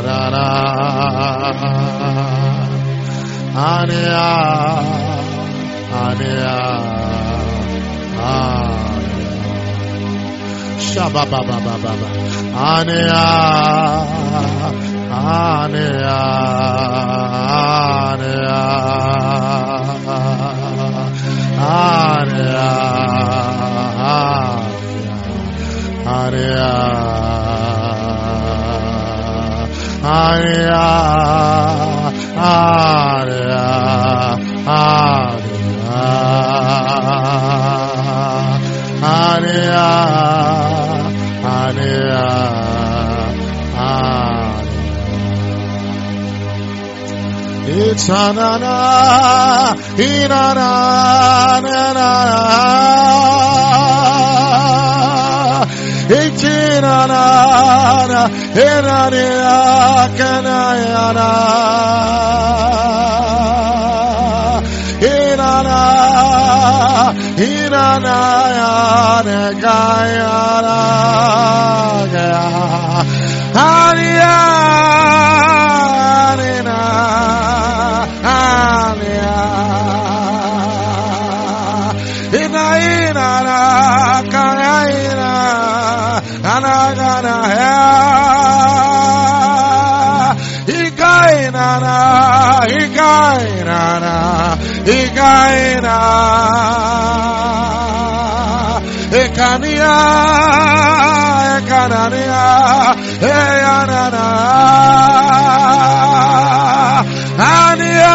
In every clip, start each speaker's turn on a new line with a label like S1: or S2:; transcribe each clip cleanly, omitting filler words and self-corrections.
S1: Sanana, inana, itinana, inania, kanayana, inana, gayana, hania. Ekania, ekanania, eyanana, ania,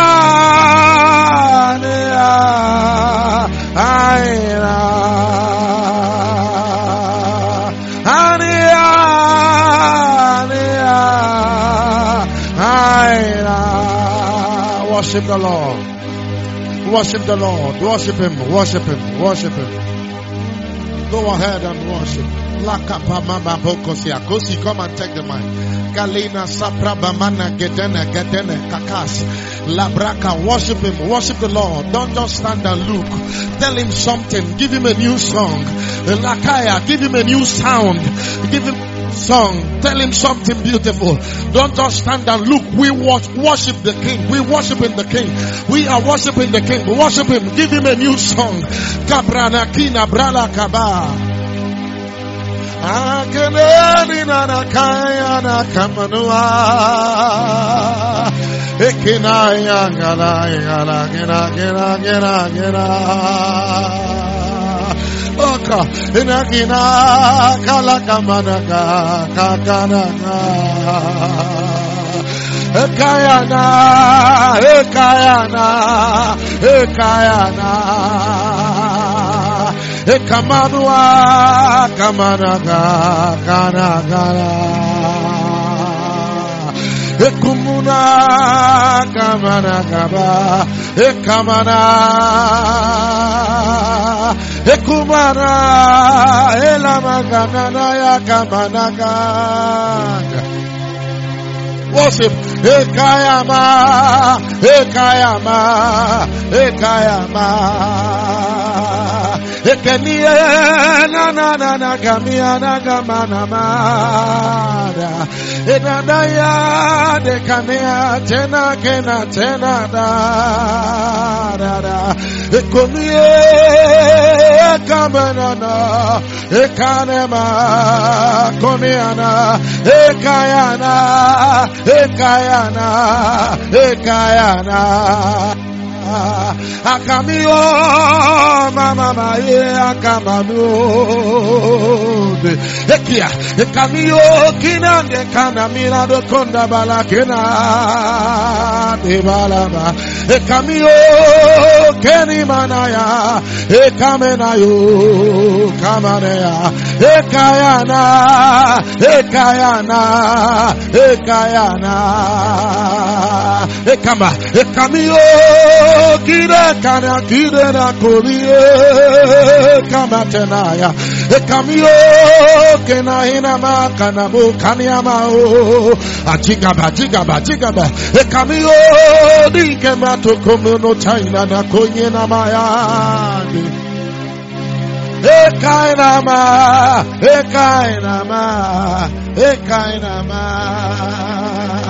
S1: ania, aina, ania, ania, aina. Worship the Lord. Worship the Lord. Worship Him. Worship Him. Worship Him. Go ahead and worship. Come and take the mic. Galina Saprabamana Gedene Kakas Labraka. Worship Him. Worship the Lord. Don't just stand and look. Tell Him something. Give Him a new song. Lakaya. Give Him a new sound. Give Him song. Tell Him something beautiful. Don't just stand and look. We worship the King. We worship in the King. We are worshiping the King. Worship Him. Give Him a new song. Kabrana kina brala kaba. Akeneni na kaya na kamanua. Ekina yangala yangala gena. Oka inakina kala kamanaka kakanaka ekayana ekamanua kamanaka kanakara ekumuna kamanakaba ekamana ekumara elamagana ya kamanaka. Worship ekayama ekenie na kamia na gamana mara enadaya de kanea tena da ekonie kamanana ekanema koniana ekayana akamio mama maye akamano ekia ekamio kinande kana mirado konda balakena de balaba ekamio keni manaya ekamenayo kamanea ekayana ekama ekamio kire kana kire na kolie kama tenaya ekamio kena hina makana bo kaniama o ajigaba ekamio dike matokomo no china na konye na mayani ekainama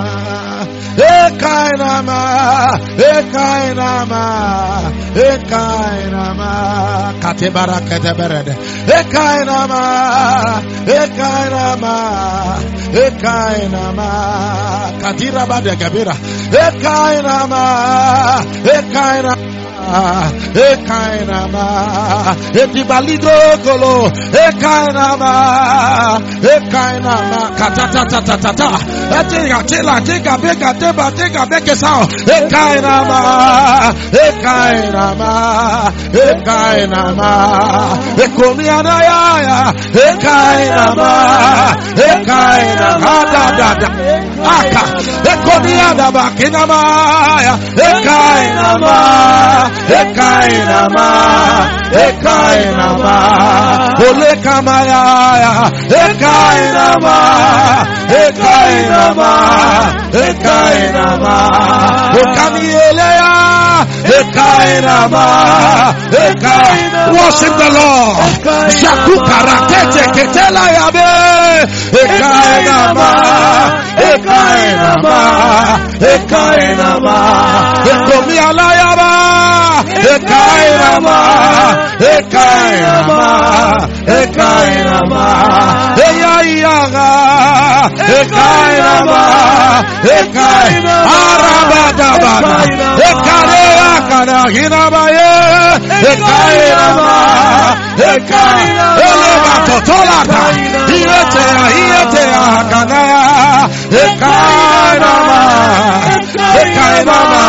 S1: Ekainama, Ekainama, Ekainama, Katebara Keteberede, Ekainama, Ekainama, Ekainama, Katira Bade Gabira, Ekainama, Ekainama. Ekainama, Etibalido Kolo, Ekainama, Ekainama, Katata, Tika Beka Teba, Tika Beka Sao, Ekainama, Ekainama, Ekainama, Ekomiana ya, Ekainama, Ekainama, Aka, Ekomiana Bakinama, Ekainama. Ekainama, Ekainama, Ole Kamaya, Ekainama, Ekainama, Ekainama, Okamielea, Ekainama, Ekainama. Worship the Lord. Shakukara Kete Ketela Yabe, Ekainama, Ekainama, Ekainama, Ekomialayaba. Ekainama, Ekainama, Ekainama, Eyayaga, Ekainama, Ekainama, Arabadabada, Ekareya kana hinabaye, Ekainama, Ekainama, Elevatotolaka, Ietea kanaya, Ekainama, Ekainama,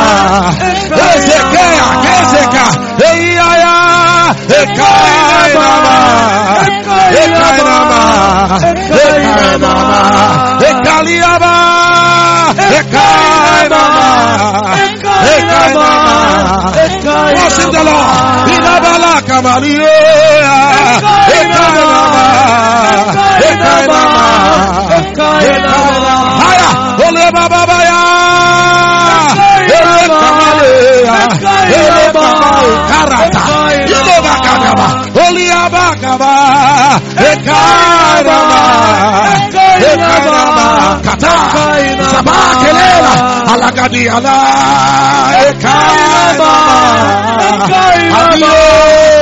S1: Ezeka, Eyaya, Ekainama, Ekainama, Ekainama, Ekaliaba, Ekainama, Ekainama. Worship the Lord. Inabala Kamalia, Ekainama, Ekainama, Ekainama. Haya, Ole Babaya. Karata, Ilobakaba, Oliabakaba, Ekainama, Ekainama, Kata, Sabakelela, Alagadi Ala, Ekainama, Adieu,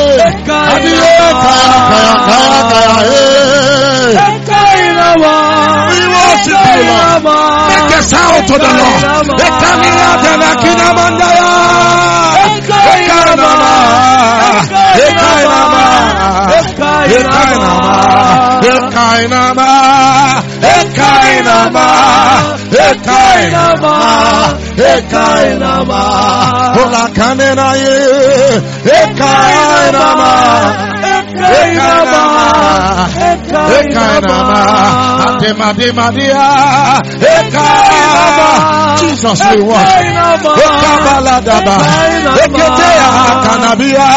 S1: we worship you, Lord. Make a sound to the Lord. Ekainama, Ekainama, Ekainama, Ekainama, Ekainama, Ekainama, Ekainama, Ola kanena ye, Ekainama, Ekainama, Ekainama, Ademadia, Ekainama, Jesus we worship. Ekabaladaba, Eketea, Kanabia,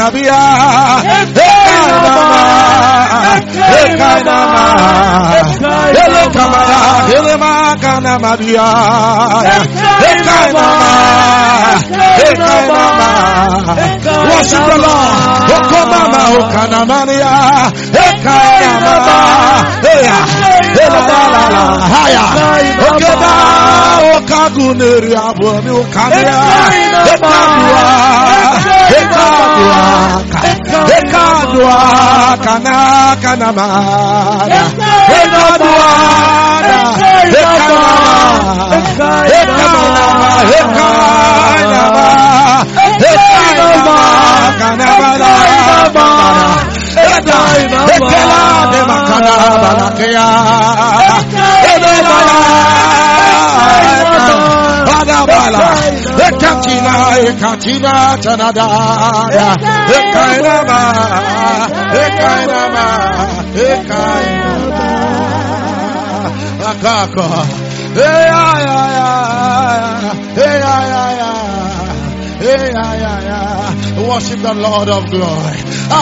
S1: Ekainama, Ekainama, Elekamara, Elema, Kanamadia, Ekainama, Ekainama, worship the Lord. Okomama, Okanamania, Ekainama, Haya, Okeda, Okaguneri, Aboni, Okamia, Ekadua, Kanama, Ekadua, Ekatina Tanada, Ekainama, Akako, worship the Lord of glory.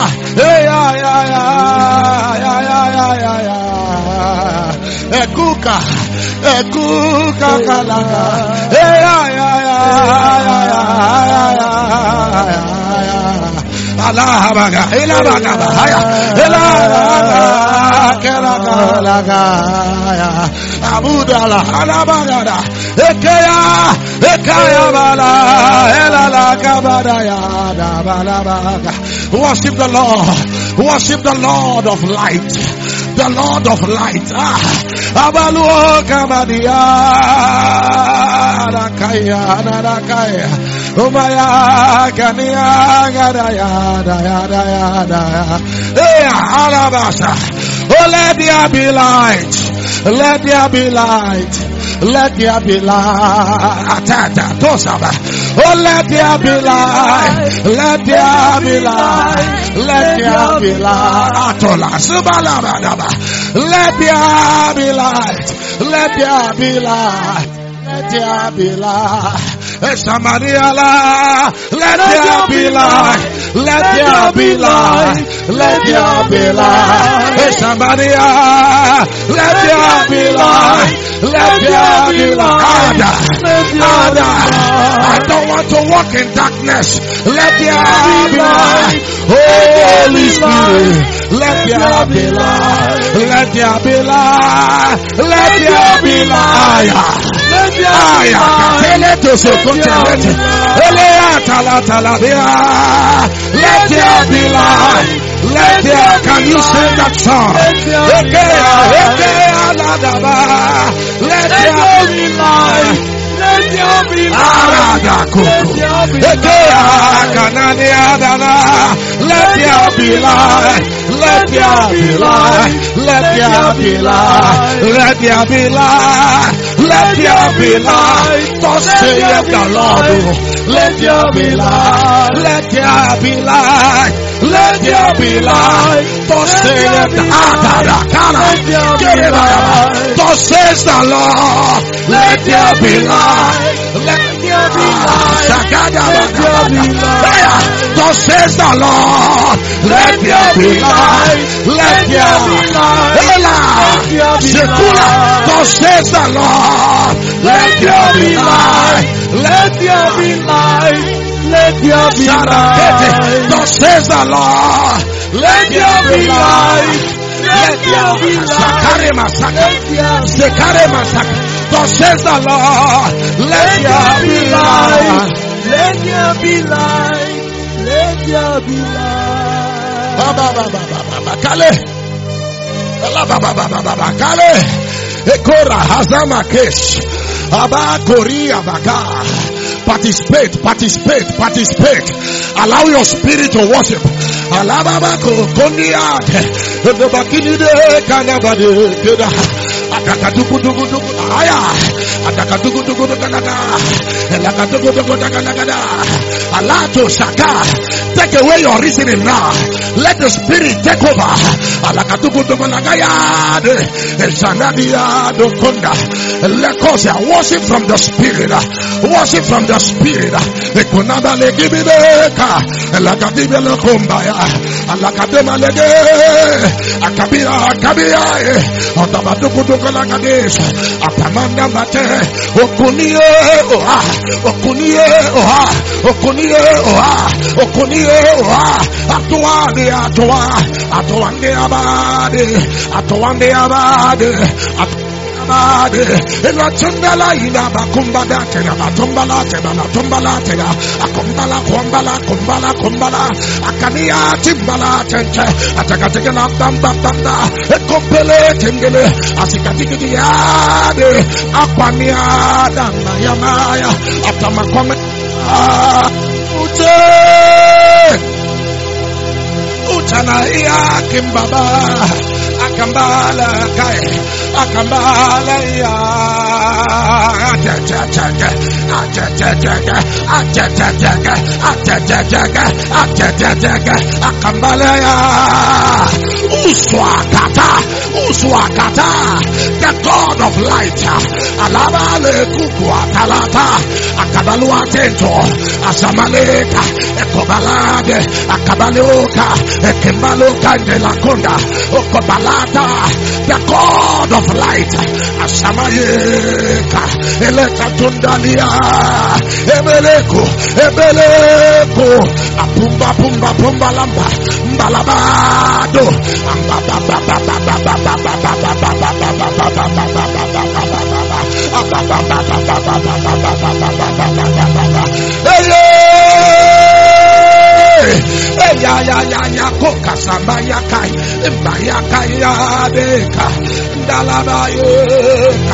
S1: Ekuka kalaka. Allah baga, ela baga, haya, ela baga, kela baga, kabudala alabagada ekaya bala elala kabadaya balabaga. Worship the Lord. Worship the Lord of light. The Lord of light. Abalu kamadia rakaya narakaya. Umaya kania gadaya daya. Alabasa. Oh, let there be light. Let there be light. Let there be light. Oh, let there be light. Let there be light. Let there be light. Let there be light. Let there be light. Let there be light. Somebody Allah, let there be light. Let there be light. Let there be light. Somebody let there be light. Let there be light. I don't want to walk in darkness. Let there be light. Holy Spirit, let there be light. Let there be light. Let there be light. Let there be light. Let there, can you sing that song? Let there be light. Let there be light. Let there be light. Let there be light. Let there be light. Let there be light. Let there be light. Thus saith the Lord. Let there be light. Let there be light. Let there be light. Thus saith the Lord. Thus says the Lord. Let there be light. Let there be light. Thus says the Lord. Let there be light. Let there be light. Thus says the Lord. Let there be light. Let there be light. Let there be light. Thus says the Lord. Let there be light. Let there be light. Thus says the Lord. Let there be light. Let there be light. Let there be light. Kale. Kale. Ekora Hazama Kesh. Aba Korea Baga. Participate. Allow your spirit to worship. Alababa Koniat. The Bakini de Kanabade. Take away your reasoning now. Let the spirit take over. Worship from the spirit. Worship from the spirit. Apamanda mate okunie atuande abade Elatumbala ina bakumbala tena batumbala kumbala akania timbala tente atakateke na bamba ekompele tengele asikatiki yade apania dana yamaya atamakome utana ya kimbaba akambala kai akambala ya akambala ya uswakata the God of light alabale kukwalata akabalua tento asamaleka ekobalade akabaluka ekembaluka ndelakonda okobalata the God of light asamayeka Elecatundalia, Ebeleko, Apumba, Pumba, Pumba, Lamba, Balabado, ya koka samaya kai mbaya kai ya deka dalabayeka.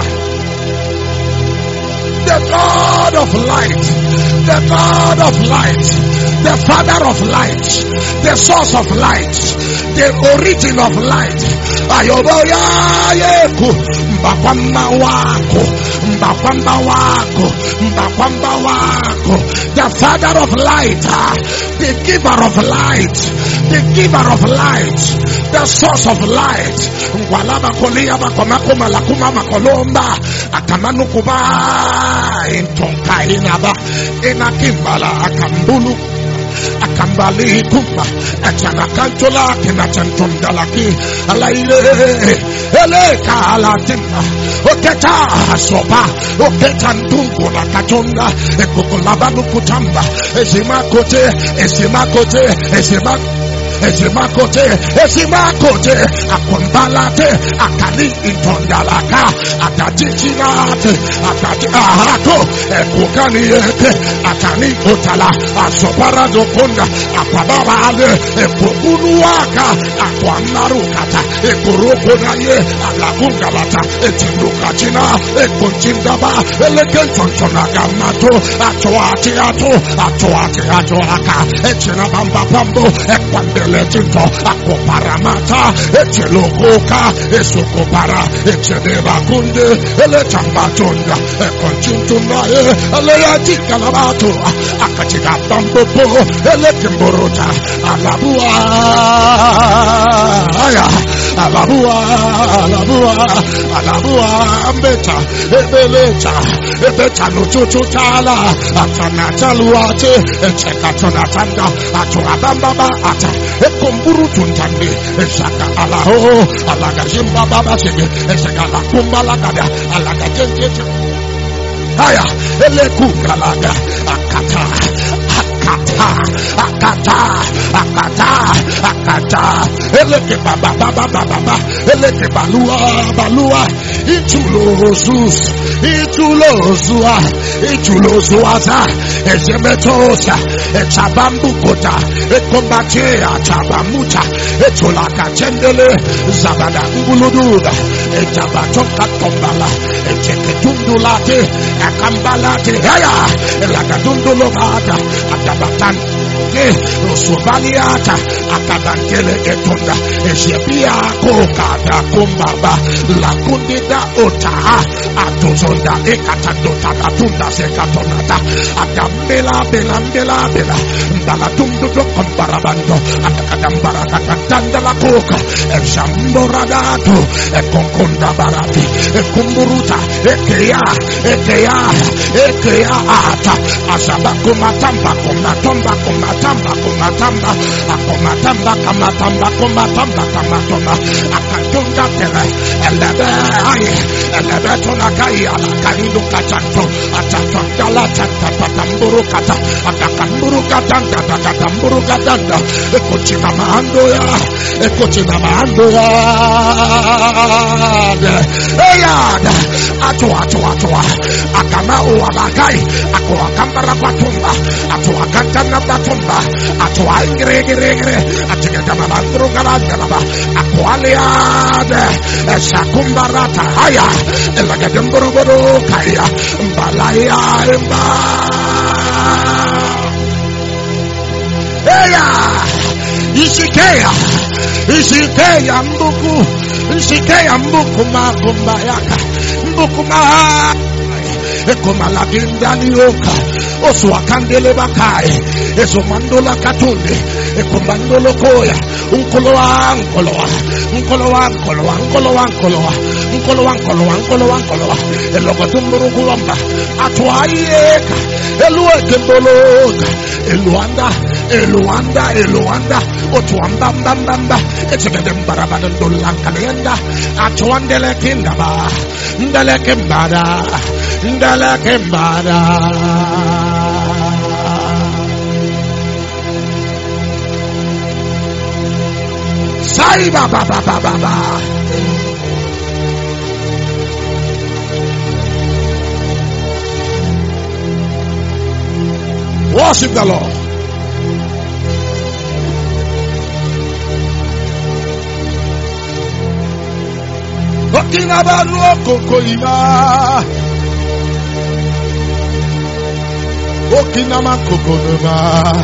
S1: The God of light, the God of light, the Father of light, the source of light, the origin of light. Ayoboya yeku mbakwamba wako, the Father of light, the giver of light, the giver of light, the source of light. Walaba kolia bakomakoma lakuma makolomba akamanukuba intonka inaba inakimbala akambulu akambali kumba achana kantola kina chantondalaki alaile eleka alatina oketa soba oketa ndungu la katonda ekokolaba nukutamba esimakote akombalate akali intondalaka atatikinate atati ahato ekukani yeke akani otala asopara dokonda akababale ekukunuwaka akwamarukata ekurukonaye alakungalata etindukachina ekunchindaba elekentontonagamato atoati aka echinabamba pambo ekwambeletinto akoparamata echelokoka esokopara echedebakunde eletambatonda ekonchintunaye eleyatikalabato akatigabambopo elekimborota alabua ambeta ebeta nututuchala atanataluate echekatonatanda atuabambaba ata ekomburu tuntande eshaka alaho alagajimba baba chege eshaka lakumbala gada alagajenje haya elekukalaga akata eleke baba eleke balua itulozua ejemetosa echabambukota ekombatea chabamuta etolaka chendele zabada ngulududa ejabatoka tombala echeketundulate akambalate haya elakatundulobata akabatan Rosovaliata akabantele etonda eshepia kokata kumbaba la kundida ota atozonda ekatandota katunda sekatonata akambela bela ndalatundu komparabando akadambara katanda la koka eshamboradato ekonkonda barati ekumburuta ekeya ata asabakumatamba kumatamba akatunga tele elebe tonakai alakarilu kachanto atatondala tatamburu kata akakamburu katanda ekochina maando ya eyada atua akama uwalakai akuakambara kwatumba atuakantana batumba atua ingregre atigama bandru galaba akwaliade esakumbarata haya elagademburu kaya mbalaya mba eya isikeya mbuku makumbayaka mbukuma ekomalagindalioka oswakandele bakai esomandola katunde ekomandolo koya unkolowa elogotumburu kulamba atwaieka eluekembologa eluanda Eluanda, Eluanda, Otuamba, Bamba, Etzegem Barabadan Dulankalienda, Atuandele Kindaba, Ndele Kimbada, Ndele Kimbada. Sai Baba Baba Baba. Worship the Lord. Okinaba kokoima. Okinama kokonoma.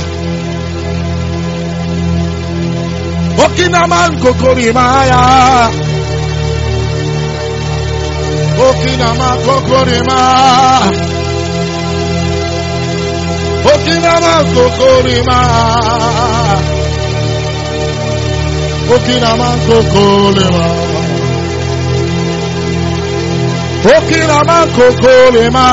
S1: Okinama kokorimaya. Okinama kokorima. Okinama kokorima. Okinama kokorima. Okinama kokorima.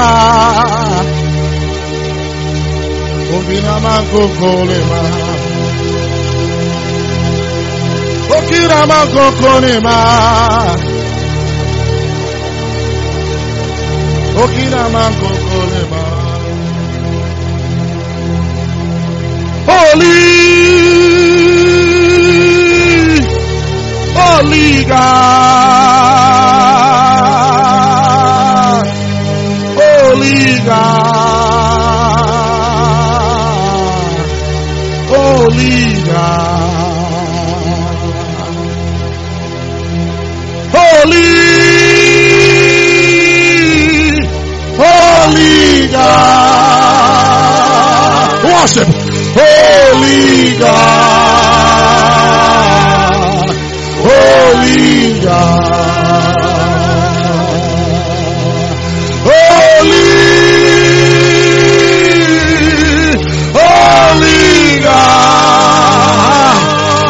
S1: Okinama kokorima. Okinama kokorima. Okinama kokorima. Holy God, Holy God, Holy God, Holy God, worship. Holy God, Holy God, Holy God,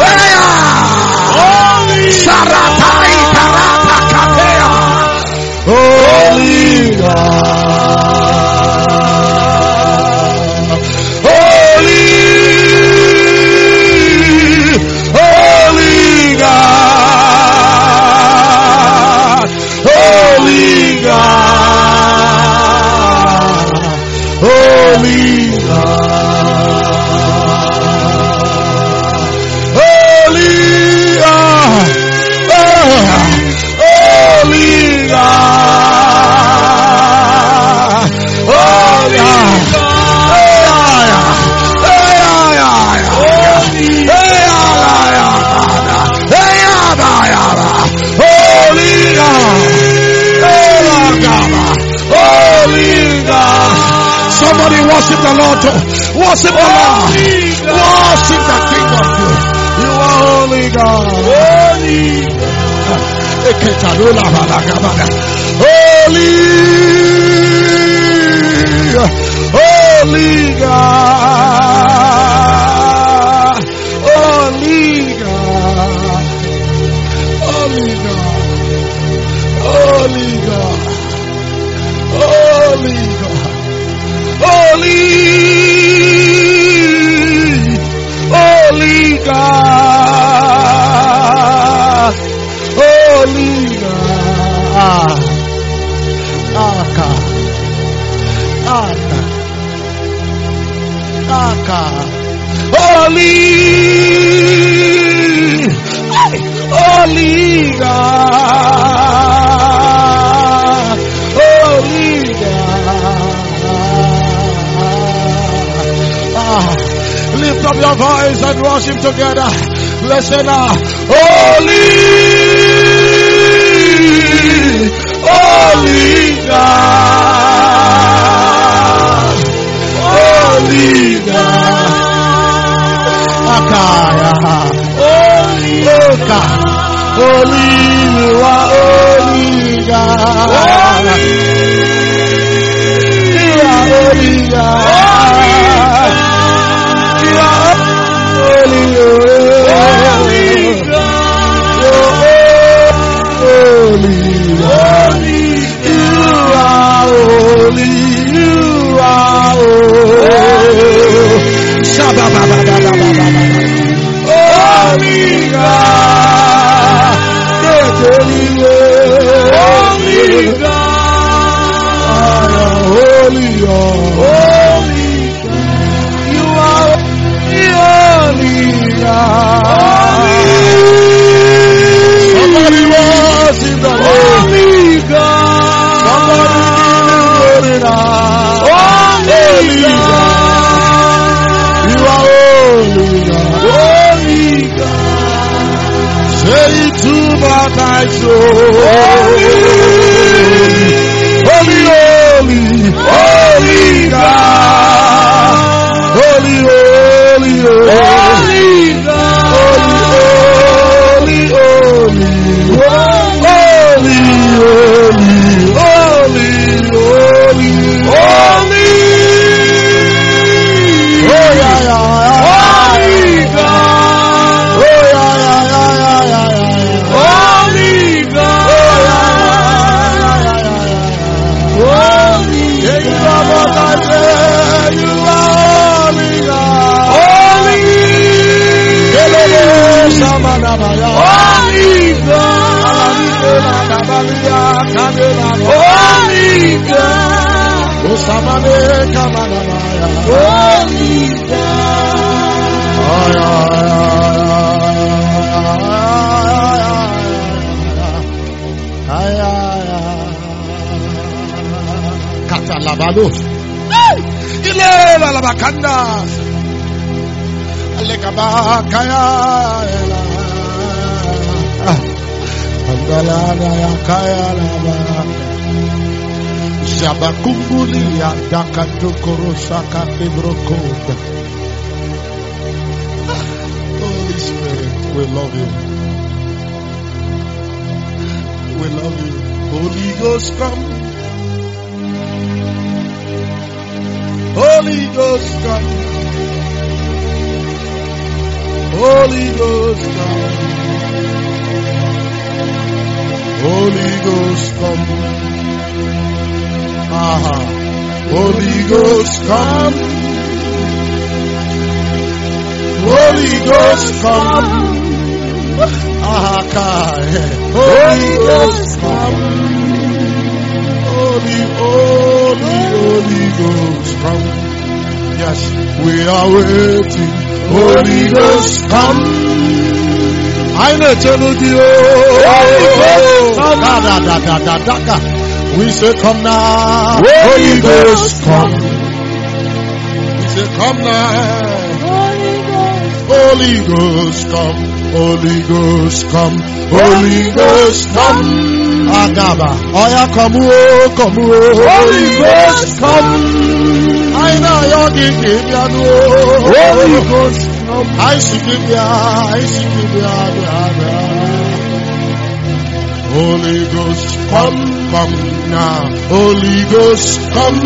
S1: Holy Saratai Tarata Katea, Holy God. Somebody worship the Lord. Worship the Lord. Worship the King of Glory. You are holy God. Holy Holy God. Holy God. Holy God. Holy God. Holy God. Holy, holy God, holy God, Aka, Aka, Aka, holy, holy God, holy God. Lift up your voice and worship together. Listen now. Holy, holy God, holy God, Akaya, holy God, holy, you are holy God, you are holy God. Holy, you are holy. You are holy God. Somebody worship the holy God. Somebody holy God. You are holy God. Holy God. Say it to my soul. Holy, holy, holy God. Holy, holy, holy God. Holy, holy, holy, holy, holy, holy. Oh yeah, yeah, holy God. Oh yeah, yeah, yeah, yeah, yeah. Holy God. Oh yeah, yeah, yeah, yeah. Holy God. You are what I say. You are holy God. Holy. Holy God. Holy God. Holy Catalabados. Ilela la bacanda. Alekabakaya. Andalana ya kaya la ba. Shabakumbuli ya dakatukorosaka ibrokoda. Holy Spirit, we love you. We love you. Holy Ghost, come. Holy Ghost, come. Holy Ghost, come. Holy Ghost, come. Aha. Holy Ghost, come. Holy Ghost, come. Aha, kai. Holy Ghost, come. Holy, holy, Holy Ghost, come. Yes, we are waiting. Holy Ghost, come. I know you. We say, come now. Holy Ghost, come. We say, come now. Holy Ghost, come. Holy Ghost, come. Holy Ghost, come. Agaba. Oya, come, come. Holy Ghost, come. I know you're giving me. Holy Ghost, come. I see you. Holy Ghost, come, come now. Holy Ghost, come.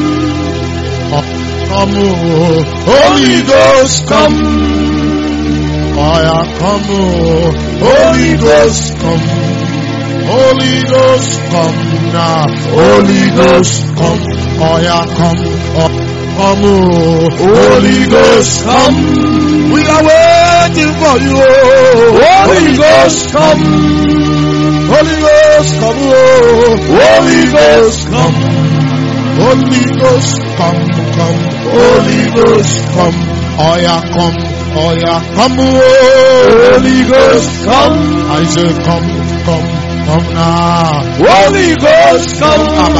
S1: Come, Holy Ghost, come. Oh yeah, come, Holy Ghost, come. Holy Ghost, come now. Holy Ghost, come. Oh yeah, come. Come, Holy Ghost, come. We are waiting for you. Holy Ghost, come. Holy Ghost, come. Holy Ghost, come. Holy Ghost, come, come. Holy Ghost, come. Oh yeah, come. Oh yeah, come. Holy Ghost, come. I say, come, come, come now. Holy Ghost, come.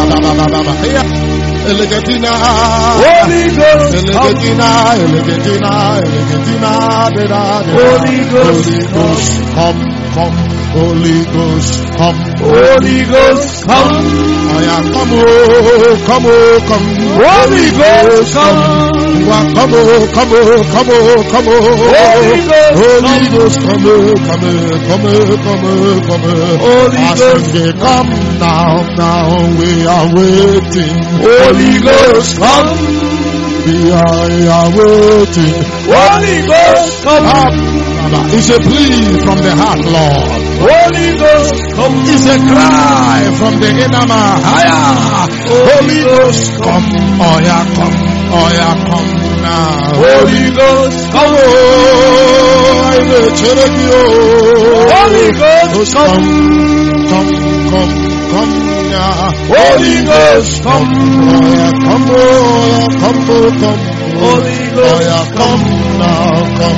S1: Elegatina, Holy Ghost, Elegatina, Elegatina, Elegatina, Holy Ghost, come, come, Holy Ghost, come, Holy Ghost, come, I am come, come, come, Holy Ghost, come, come, come, come, come, Holy Ghost, come, Holy Ghost, come now, now we are waiting. Holy Ghost, come. We are waiting. Holy Ghost, come. It's a plea from the heart, Lord. Holy Ghost, come. It's a cry from the inner man. Holy Ghost, come. Oh yeah, come. Oh yeah, come now. Holy Ghost, come. Holy Ghost, come. Come, come. come now.
S2: Holy Ghost, come.
S1: Come, come.
S2: Holy Ghost,
S1: come now.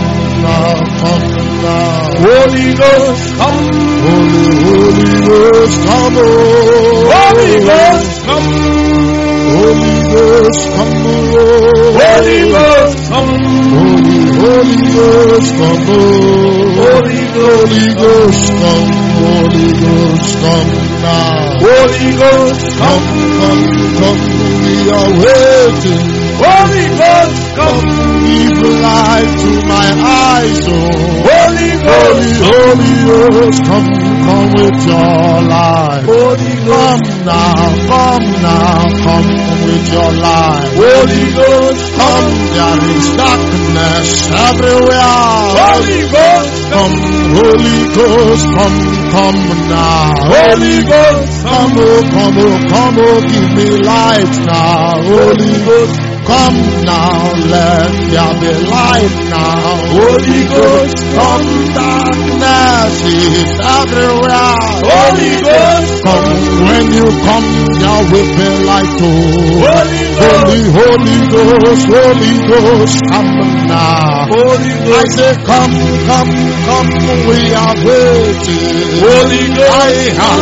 S2: Holy Ghost, come.
S1: Holy Ghost, come.
S2: Holy Ghost, come.
S1: Holy Ghost, come.
S2: Holy Ghost, come.
S1: Holy Ghost, come.
S2: Holy Ghost, come.
S1: Holy Ghost, come now.
S2: Holy Ghost, come.
S1: Come, we are waiting.
S2: Holy Ghost, come.
S1: Give light to my eyes, oh.
S2: Holy Ghost,
S1: Holy Ghost, come with your light.
S2: Holy Ghost,
S1: come with your light.
S2: Holy Ghost,
S1: come, there is darkness everywhere.
S2: Holy Ghost,
S1: come, Holy Ghost, come now.
S2: Holy Ghost,
S1: come, give me light now. Holy Ghost, come now, let there be light now.
S2: Holy Ghost,
S1: come, darkness is everywhere.
S2: Holy Ghost,
S1: come, when you come, there will be light too.
S2: Holy
S1: Ghost, come now.
S2: Holy Ghost,
S1: I say, come, we are waiting.
S2: Holy Ghost,
S1: Holy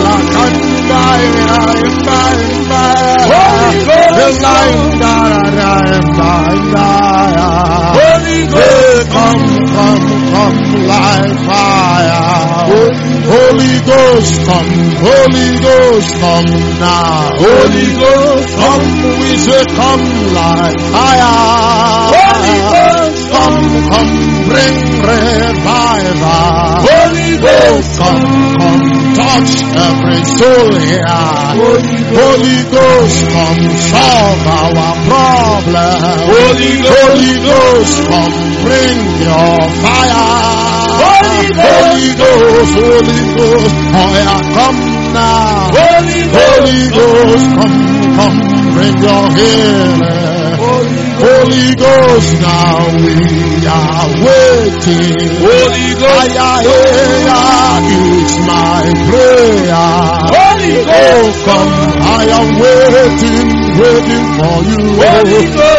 S1: Ghost, come like fire. Holy Ghost, come now.
S2: Holy Ghost,
S1: come, we say, come like fire.
S2: Holy Ghost,
S1: come, bring revival.
S2: Holy Ghost,
S1: come, touch every soul here. Holy Ghost, come solve our problem.
S2: Holy
S1: Ghost, come bring your fire.
S2: Holy
S1: Ghost, oh yeah, come now.
S2: Holy
S1: Ghost, come bring your healing. Holy Ghost, now we are waiting.
S2: Holy Ghost,
S1: it's my prayer.
S2: Holy Ghost,
S1: come, I am waiting for you.
S2: Holy Ghost,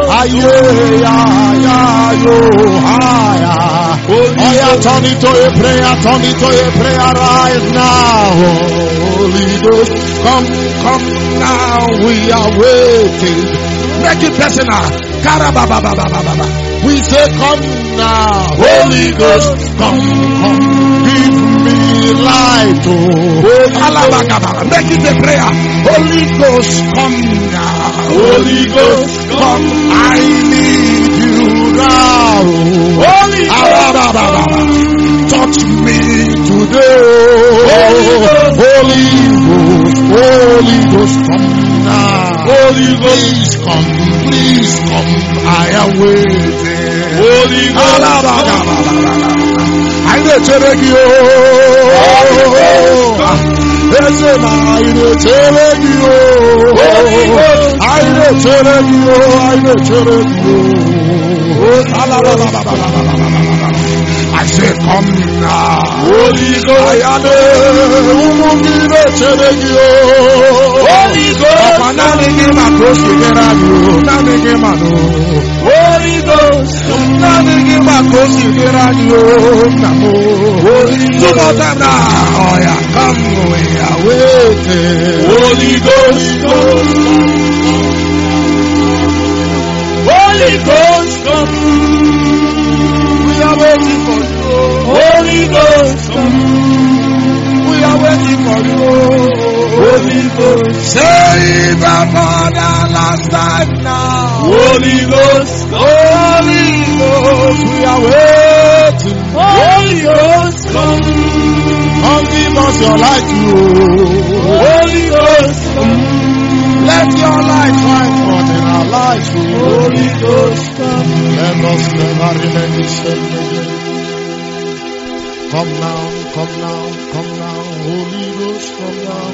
S1: turn it to a prayer right now. Holy Ghost, come now, we are waiting. Make it personal. We say, come now. Holy Ghost, come, give me light. Make it a prayer. Holy Ghost, come now.
S2: Holy Ghost,
S1: come. I need you now.
S2: Holy Ghost,
S1: touch me today. Holy Ghost, come now.
S2: Holy Ghost,
S1: please come. I am waiting.
S2: Holy Ghost,
S1: I need to beg you. I say, come now.
S2: Holy Ghost,
S1: Holy Ghost, two more time now. Oh yeah, come, we are waiting.
S2: Holy Ghost, Holy Ghost, come.
S1: We are waiting for you.
S2: Holy Ghost, come.
S1: We are waiting for you.
S2: Holy Ghost,
S1: save us for the last time now.
S2: Holy Ghost,
S1: we are waiting.
S2: Holy Ghost, come.
S1: Come give us your light, you.
S2: Holy Ghost, come.
S1: Let your light shine forth in our lives,
S2: Holy Ghost, come.
S1: Let us never remain the same again. Come now, Holy Ghost, come now.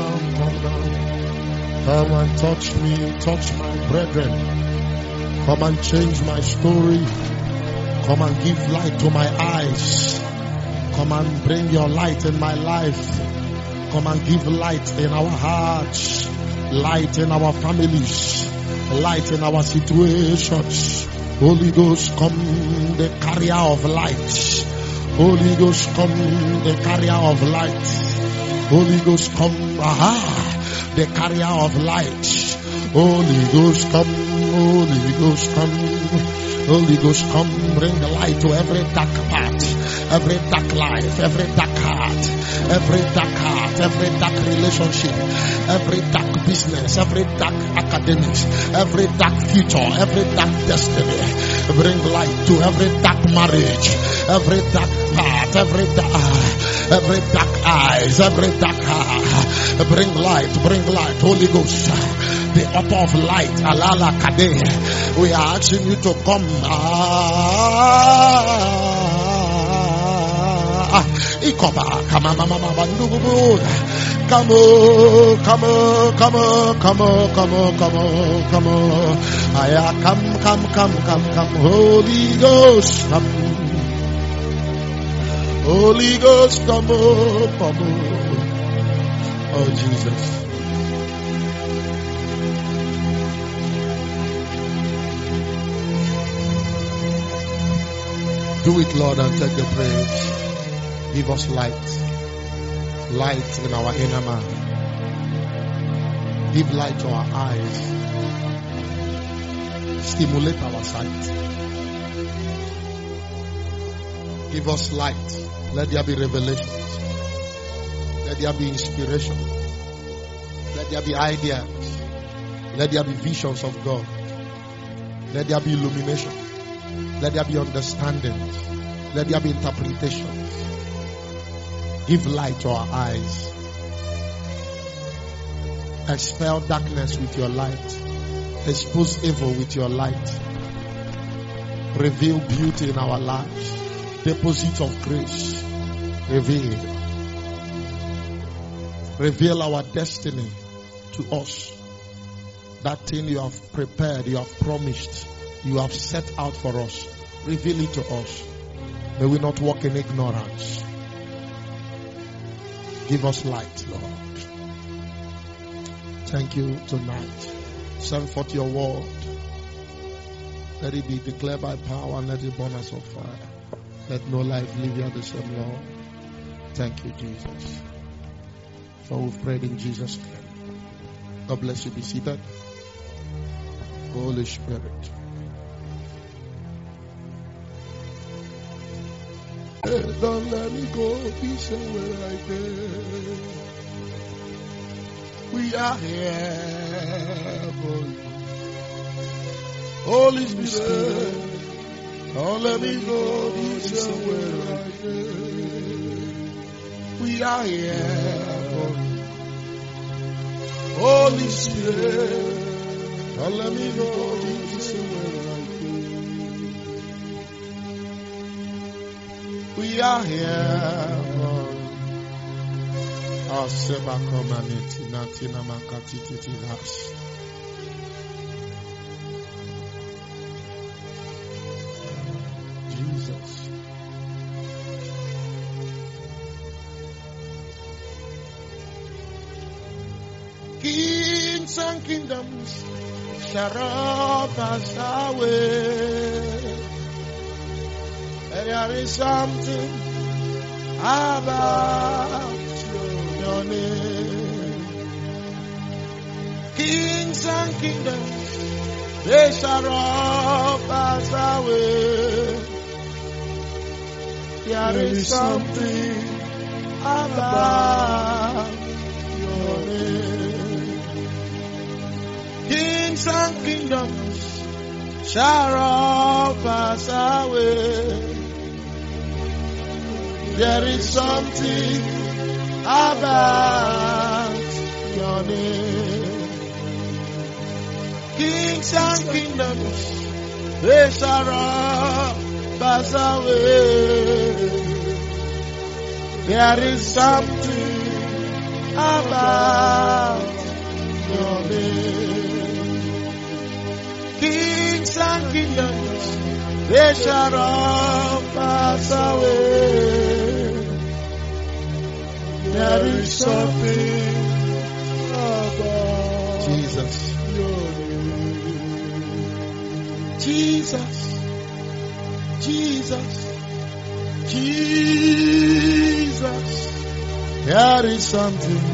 S1: Come and touch me, touch my brethren. Come and change my story. Come and give light to my eyes. Come and bring your light in my life. come and give light in our hearts, light in our families, light in our situations. Holy Ghost, come the carrier of light. Holy Ghost, come the carrier of light. Holy Ghost, come, the carrier of light. Holy Ghost, come. Holy Ghost, come. Holy Ghost, come, bring the light to every dark part, every dark life, every dark heart, every dark relationship, every dark business, every dark academics, every dark future, every dark destiny. Bring light to every dark marriage, every dark path, every dark eyes, every dark heart. Bring light, Holy Ghost, the author of light, Alala Kadeh. We are asking you to come. Come on. Come. Holy Ghost, come. Holy Ghost, come. Oh, Jesus. Do it, Lord, and take the praise. Give us light. Light in our inner man. Give light to our eyes. Stimulate our sight. Give us light. Let there be revelations. Let there be inspiration. Let there be ideas. Let there be visions of God. Let there be illumination. Let there be understanding. Let there be interpretation. Give light to our eyes. Expel darkness with your light. Expose evil with your light. Reveal beauty in our lives. Deposit of grace. Reveal our destiny to us. That thing you have prepared, you have promised, you have set out for us. Reveal it to us. May we not walk in ignorance. Give us light, Lord. Thank you tonight. Send forth your word. Let it be declared by power and let it burn us on fire. Let no life leave you the same, Lord. Thank you, Jesus. For we've prayed in Jesus' name. God bless you. Be seated. Holy Spirit. Don't let me go be somewhere like this. We are here for you. Holy Spirit, don't let me go be somewhere like this. We are here for you. Holy Spirit, don't let me go be somewhere like this. We are here for you. Aseba komaneti natina makatiti tilas. Jesus. Kings and kingdoms shall pass away. And there is something about your name. Kings and kingdoms, they shall all pass away. There is something about your name. Kings and kingdoms shall all pass away. There is something about your name. Kings and kingdoms, they shall all pass away. There is something about your name. Kings and kingdoms, they shall all pass away.
S2: There is something about
S1: Jesus.
S2: your name.
S1: Jesus. Jesus. Jesus. There is something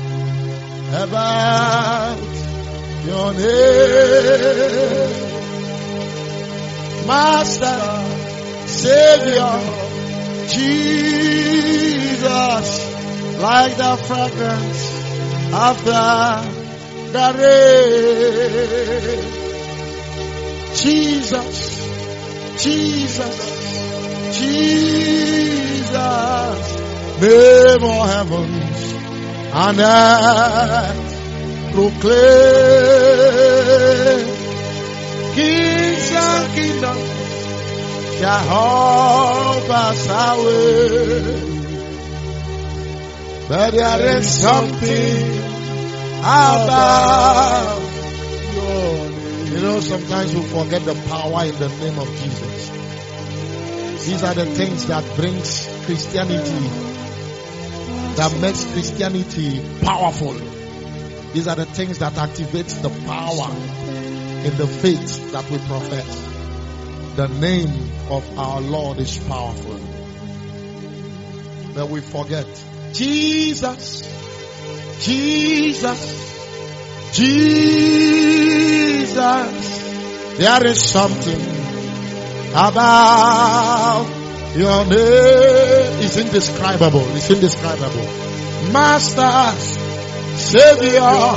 S1: about your name. Master, Savior, Jesus, like the fragrance after the rain. Jesus, Jesus, Jesus, name of heavens and earth proclaim. Kings and kingdoms shall all pass away, but there is something about your name. You know, sometimes we forget the power in the name of Jesus. These are the things that brings Christianity, that makes Christianity powerful. These are the things that activates the power in the faith that we profess. The name of our Lord is powerful. But we forget. Jesus, Jesus, Jesus. There is something about your name. It's indescribable. It's indescribable. Master, Savior,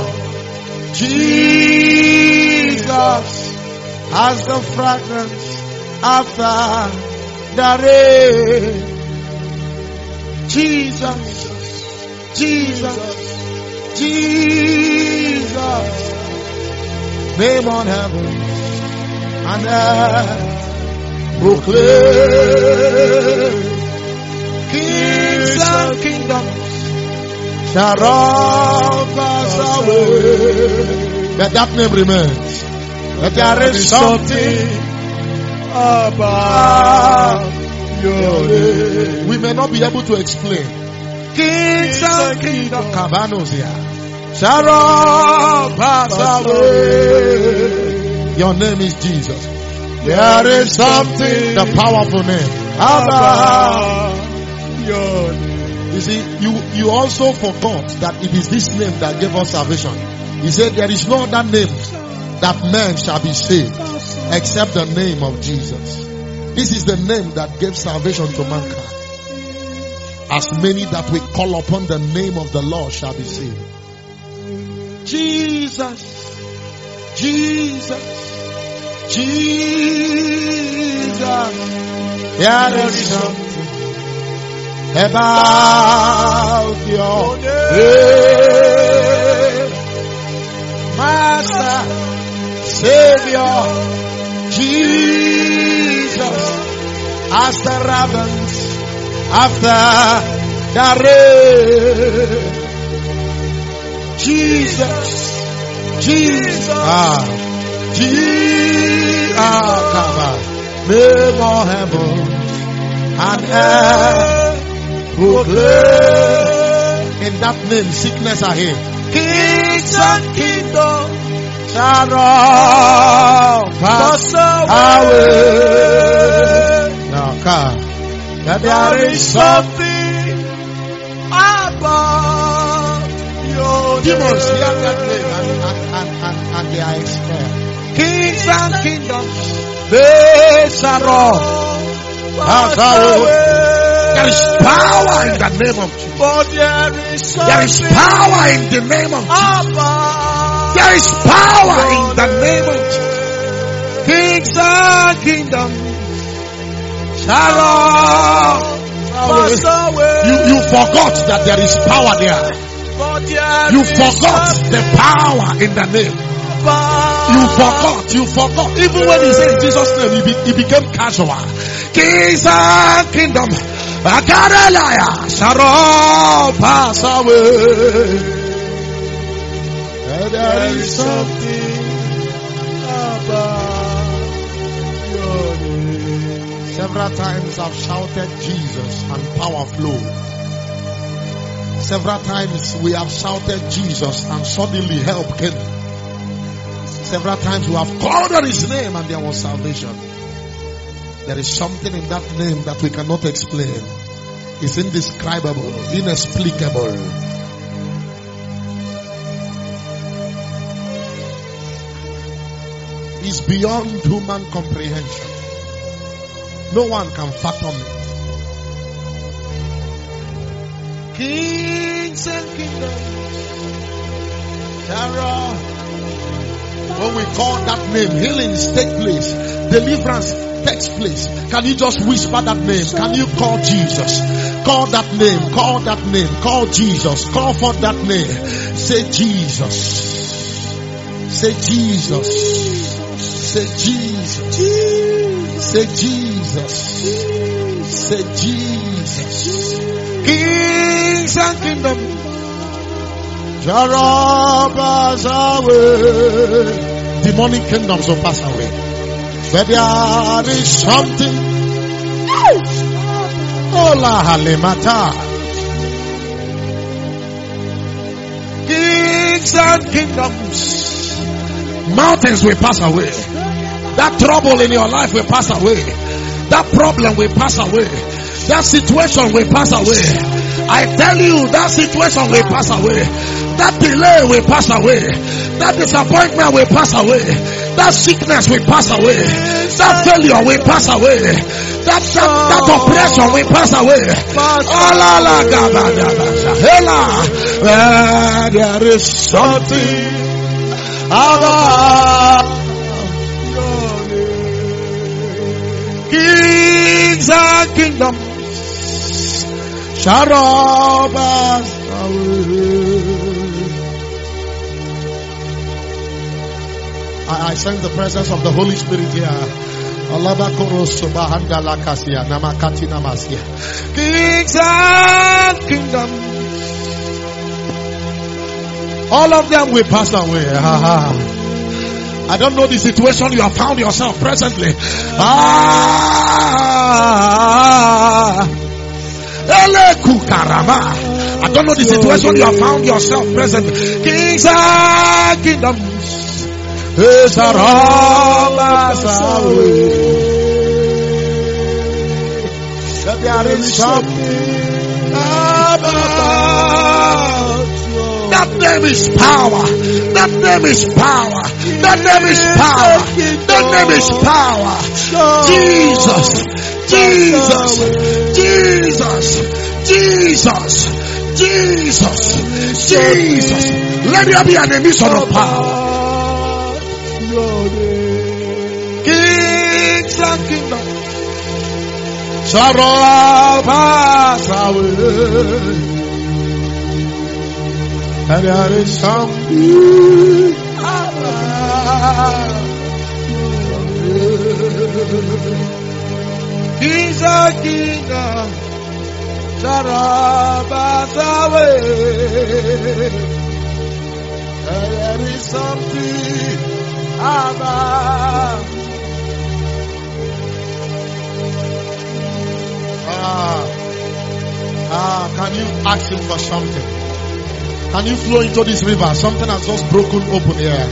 S1: Jesus, as the fragrance after the rain. Jesus, Jesus, Jesus, name on heaven and earth proclaim. Kings and kingdoms shall all pass away, but that name remains. But there is something about your name we may not be able to explain. Kings and kingdoms, Cabanos here, shall all pass away. Your name is Jesus. There is something, the powerful name about your name. You see, you also forgot that it is this name that gave us salvation. He said there is no other name that man shall be saved except the name of Jesus. This is the name that gave salvation to mankind. As many that we call upon the name of the Lord shall be saved. Jesus, Jesus, Jesus. There is something about your name. Master, Savior, Jesus, as the ravens after the rain. Jesus, Jesus, Jesus, name of heaven and earth proclaim. In that name, sickness are here. Kings and kingdoms shall all pass away. Now, come. That there is something about your demons hear that name and they are expelled. Kings and kingdoms, they shall all pass away. There is power in the name of Jesus.
S2: But there is
S1: power in the name of Jesus. There is power in the name of Jesus. Kings and kingdoms shall all pass away. You forgot that there is power there. You forgot the power in the name. You forgot. Even when he said Jesus' name, it became casual. Kings and kingdoms shall all pass away. And there is something about your name. Several times I've shouted Jesus and power flowed. Several times we have shouted Jesus and suddenly help came. Several times we have called on his name and there was salvation. There is something in that name that we cannot explain. It's indescribable, inexplicable. It's beyond human comprehension. No one can fathom it. Kings and kingdoms. When we call that name, healings take place, deliverance takes place. Can you just whisper that name? Can you call Jesus? Call that name, call that name, call Jesus, call for that name. Say Jesus. Say Jesus. Say Jesus. Say Jesus. Say Jesus. Kings and kingdoms. Pass away. Demonic kingdoms will pass away. But there is something. Ola halimata. Kings and kingdoms. Mountains will pass away. That trouble in your life will pass away. That problem will pass away. That situation will pass away. I tell you, that situation will pass away. That delay will pass away. That disappointment will pass away. That sickness will pass away. That failure will pass away. That oppression will pass away. There is something about kings and kingdoms. Sharabas I sense the presence of the Holy Spirit here. Kings and kingdoms, all of them will pass away. I don't know the situation you have found yourself presently. I don't know the situation you have found yourself presently. Kings and kingdoms. There is something about that name is power. That name is power. That name is power. That name is power. Jesus. Jesus. Jesus. Jesus. Jesus. Jesus. Let there be an emission of power. Kings and kingdoms shall all pass away, and there is something Kings and kingdoms shall all pass away, and there is something about can you ask him for something? Can you flow into this river? Something has just broken open here.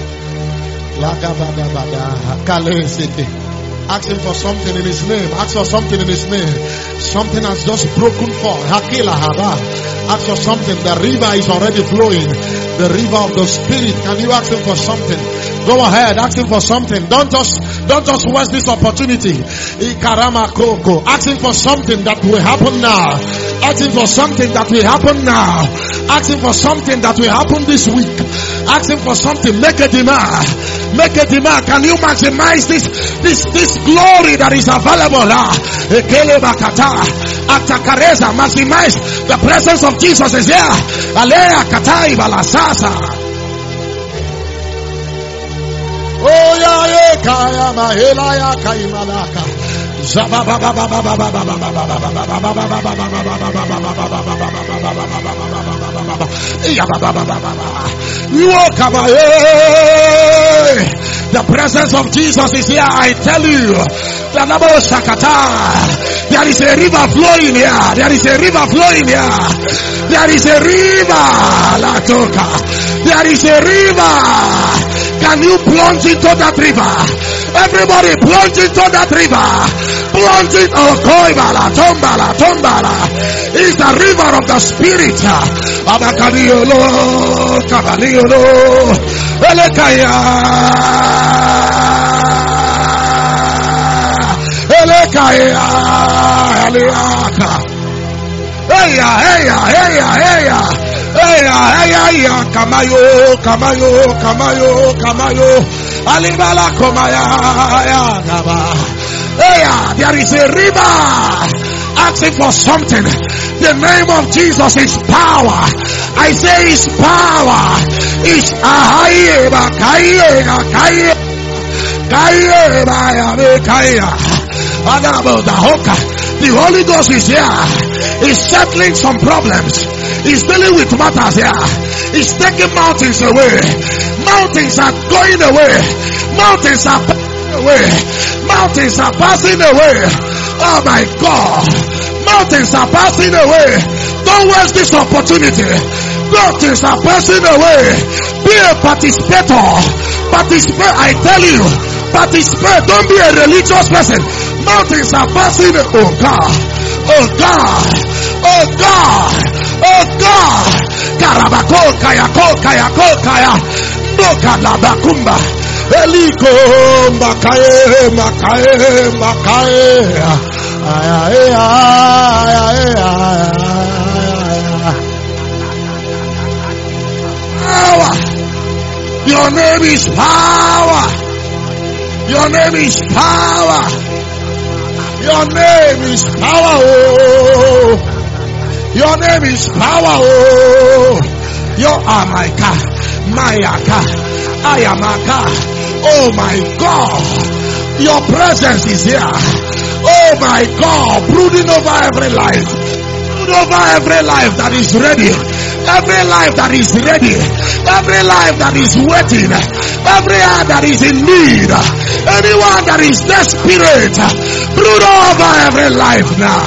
S1: Ask him for something in his name. Ask for something in his name. Something has just broken forth. Ask for something. The river is already flowing. The river of the Spirit. Can you ask him for something? Go ahead, ask him for something. Don't just waste this opportunity. Ask him for something that will happen now. Ask him for something that will happen now. Ask him for something that will happen this week. Ask him for something. Make a demand. Make a demand. Can you maximize this glory that is available now? Maximize the presence of Jesus is here. Alea katai balasasa. Oh ya kaya mahela ya kai malaka. The presence of Jesus is here. I tell you, there is a river flowing here. There is a river flowing here. There is a river. There is a river. Can you plunge into that river? Everybody plunge into that river. Plunge it. Oh, koibala, tombala, tombala. It's the river of the Spirit. Abakadiolo, kabaliolo, elekaya, elekaya, eliaka. Heya, heya, heya, heya. Heya, kamayo, kamayo, kamayo, kamayo. Alibala komaya, gaba. Heya, there is a river. Asking for something. The name of Jesus is power. I say his power is ahaye bakaye kaye kaye bayabe kaye. The Holy Ghost is here. He's settling some problems. He's dealing with matters here. He's taking mountains away. Mountains are going away. Mountains are passing away. Mountains are passing away. Oh my God. Mountains are passing away. Don't waste this opportunity. Mountains are passing away. Be a participator. Participate, I tell you. Participate. Don't be a religious person. Mountains are passing away. Oh God. Oh God. Oh God. Oh God. Karabako kaya ko kaya ko kaya. Boka la bakumba. Eliko makaye makaye makaye. Power. Your name is power. Your name is power. Your name is power. Oh. Your name is power. Oh. Your Amaka, Mayaka, Ayamaka. Oh my God. Your presence is here. Oh my God, brooding over every life. Brood over every life that is ready. Every life that is ready. Every life that is waiting. Every heart that is in need. Anyone that is desperate. Brood over every life now.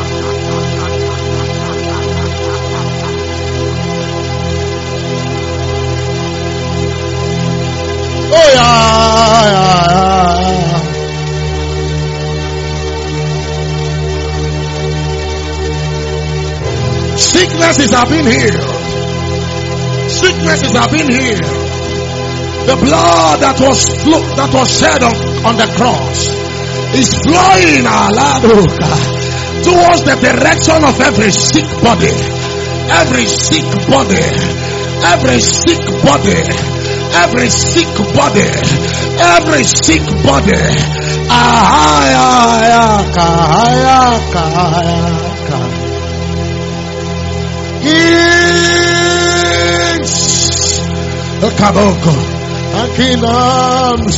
S1: Oh yeah. Sicknesses have been healed. Sicknesses have been healed. The blood that was shed on the cross is flowing towards the direction of every sick body. Every sick body. Every sick body. Every sick body. Every sick body. Kaboko and kingdoms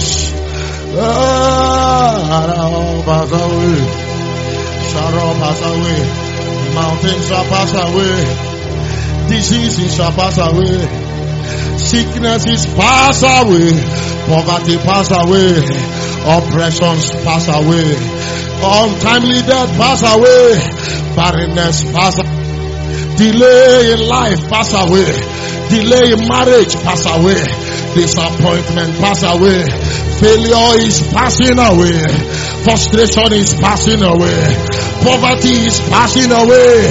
S1: pass away. Shall pass away. Mountains shall pass away. Diseases shall pass away. Sicknesses pass away. Poverty pass away. Oppressions pass away. Untimely death pass away. Barrenness pass away. Delay in life pass away. Delay in marriage pass away. Disappointment pass away. Failure is passing away. Frustration is passing away. Poverty is passing away.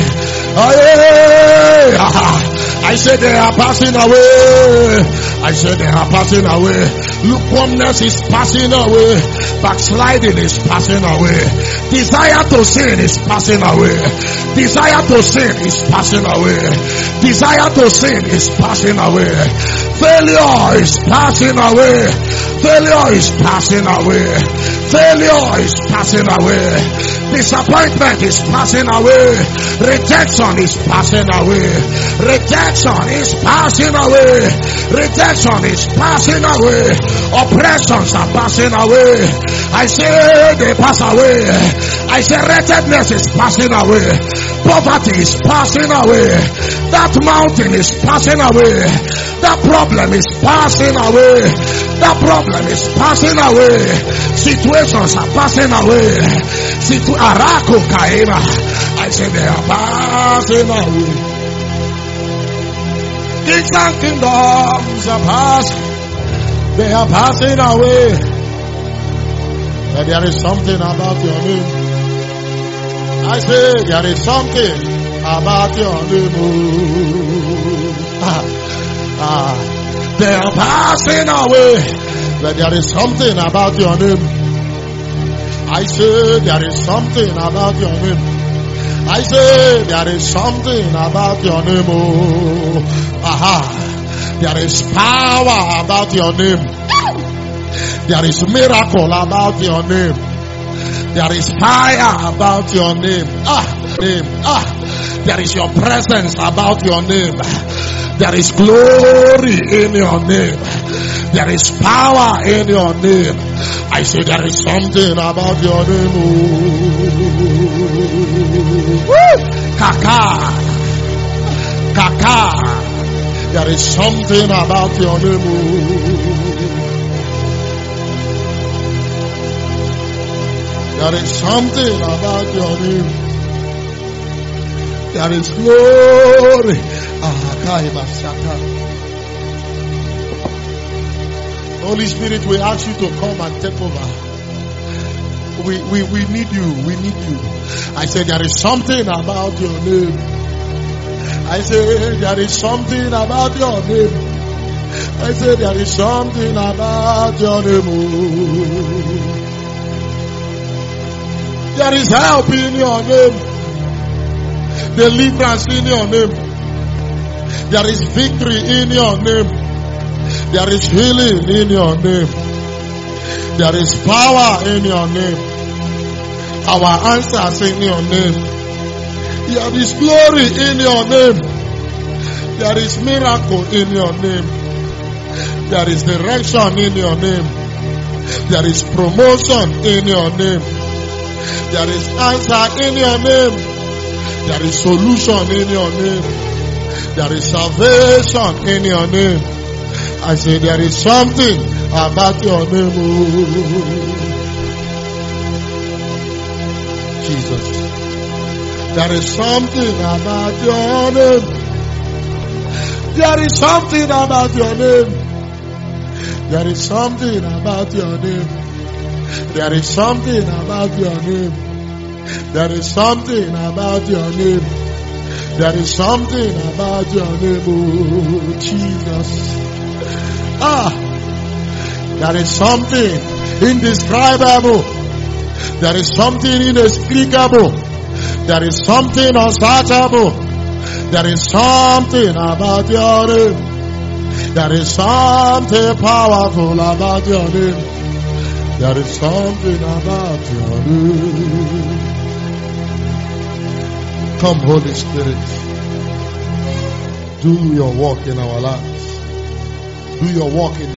S1: I said they are passing away. I said they are passing away. Lukewarmness is passing away. Backsliding is passing away. Desire to sin is passing away. Desire to sin is passing away. Desire to sin is passing away. Failure is passing away. Failure is passing away. Failure is passing away. Disappointment is passing away. Rejection is passing away. Rejection is passing away. Rejection is passing away. Oppressions are passing away. I say they pass away. I say wretchedness is passing away. Poverty is passing away. That mountain is passing away. That problem is passing away. That problem is passing away. Situations are passing away. I say they are passing away. Kings and kingdoms are passing. They are passing away. But there is something about your name. I say there is something about your name. They are passing away. But there is something about your name. I say there is something about your name. I say there is something about your name. There is power about your name. There is miracle about your name. There is fire about your name. There is your presence about your name. There is glory in your name. There is power in your name. I say there is something about your name. Kaka. There is something about your name. There is something about your name. There is glory. Holy Spirit, we ask you to come and take over. We need you. We need you. I say there is something about your name. I say there is something about your name. I say there is something about your name. There is help in your name. Deliverance in your name. There is victory in your name. There is healing in your name. There is power in your name. Our answers in your name. There is glory in your name. There is miracle in your name. There is direction in your name. There is promotion in your name. There is answer in your name. There is solution in your name. There is salvation in your name. I say there is something about your name. Jesus. There is something about your name. There is something about your name. There is something about your name. There is something about your name. There is something about your name. There is something about your name, oh Jesus. There is something indescribable. There is something inexplicable. There is something unsearchable. There is something about your name. There is something powerful about your name. There is something about your name. Come, Holy Spirit. Do your work in our lives. Do your work in